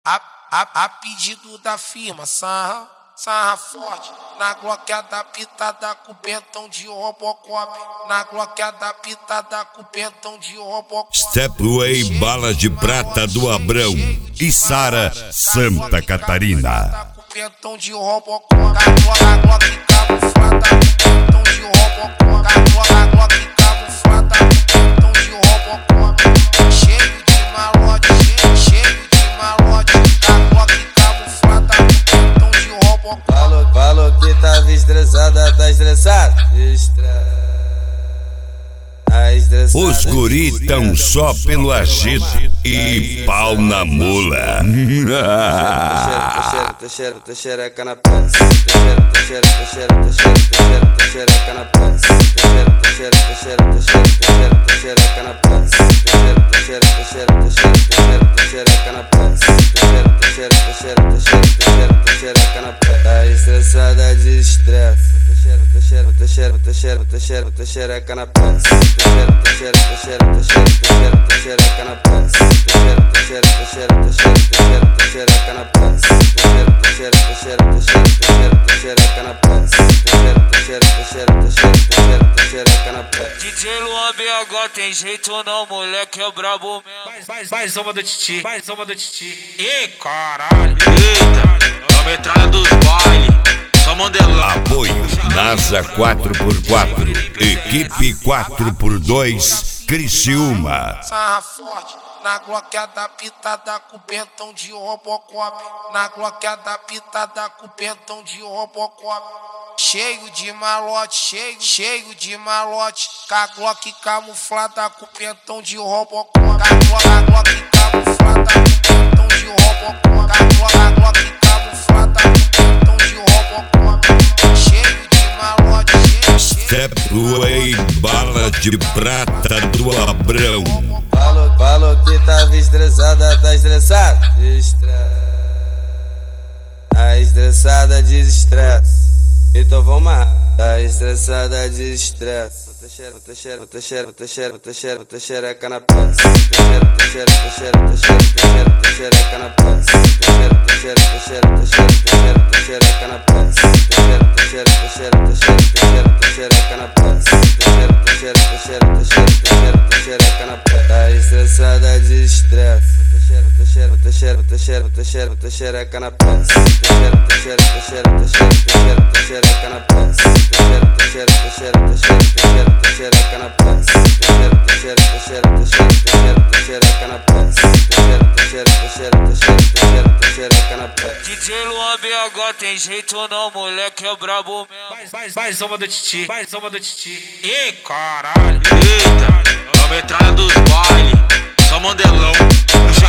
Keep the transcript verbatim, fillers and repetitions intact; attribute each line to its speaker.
Speaker 1: A, a, a pedido da firma, sarra, sarra forte. Na gloqueada pitada com pentão de Robocop. Na gloqueada pitada com pentão de Robocop.
Speaker 2: Stepway Bala de Prata do Abrão e Sara, Santa Catarina.
Speaker 1: Com pentão de Robocop. Na glock camuflada com pentão de Robocop. Na glock camuflada com pentão de Robocop. Cheio de malote, cheio, cheio de malote. Na glock camuflada com pentão de Robocop.
Speaker 3: Falou, falou que tava estressada, tá estressado? Estressado.
Speaker 2: Os guri tão só pelo agito e pau na mula.
Speaker 3: Tô tô xereca na pança. Tô xereca, tô xereca, tô xereca na pança. Tô xereca, tô xereca, tô xereca na pança. Tô xereca, tô xereca, tô xereca na pança. Tô xereca, tô xereca, tô xereca na pança. Tá estressada de estresse. Tô xereca, tô xereca, tô xereca, tô xereca, tô xereca na pança. Tô xereca, tô xereca, tô xereca, tô xereca na pança. Tô xereca, tô xereca, tô xereca, tô xereca na pança. Tô xereca, tô xereca, tô xereca, tô xereca na pança. Tô xereca, tô xereca, tô xereca, tô xereca na pança.
Speaker 4: D J Luan B H tem jeito não, moleque é brabo mesmo. Mais, mais uma do Titi, mais uma do Titi. Ih, caralho. Eita, é a metralha dos bailes. Só modelão.
Speaker 2: Apoio NASA quatro por quatro, equipe quatro por dois, Criciúma.
Speaker 1: Sarra forte. Na gloqueada pitada com pentão de Robocop. Na gloqueada pitada com pentão de Robocop. Cheio de malote, cheio, cheio de malote. Com a glock camuflada com pentão de Robocop. Com a glock camuflada com pentão de Robocop. Com a glock camuflada com pentão de Robocop. Cheio de malote, cheio, cheio.
Speaker 2: Stepway Bala de Prata do Abrão.
Speaker 3: Falou, falou que tava estressada, tá estressado? Estressada. Tá estressada de estresse. Então vamos lá. Tá estressada de estresse. Tô xereca, tô xereca, tô xereca, tô xereca, tô xereca, tô xereca na pança. Tô xereca, tô xereca, tô xereca, tô xereca, tô xereca na pança. Tô xereca, tô xereca, tô xereca, tô xereca, tô xereca na pança. Tô xereca, tô xereca, tô xereca, tô xereca, tô xereca na pança. Tô xereca, tô xereca, tô xereca, tô xereca, tô xereca na pança. Tá estressada de estresse. Tô xereca, tô xereca, tô xereca, tô xereca, tô xereca, tô xereca na pança. Tô xereca, tô xereca, tô xereca, tô xereca, tô xereca na pança. Tô xereca, tô xereca, tô xereca, tô xereca, tô xereca na pança. Tô xereca, tô xereca, tô xereca, tô xereca, tô xereca na pança. Tô xereca, tô xereca, tô xereca, tô xereca, tô xereca na pança.
Speaker 4: D J Luan B H tem jeito não, moleque é brabo mesmo. Mais, mais, mais uma do Titi, mais uma do Titi. Ih, caralho.
Speaker 5: Eita, é a metralha dos bailes. Só modelão.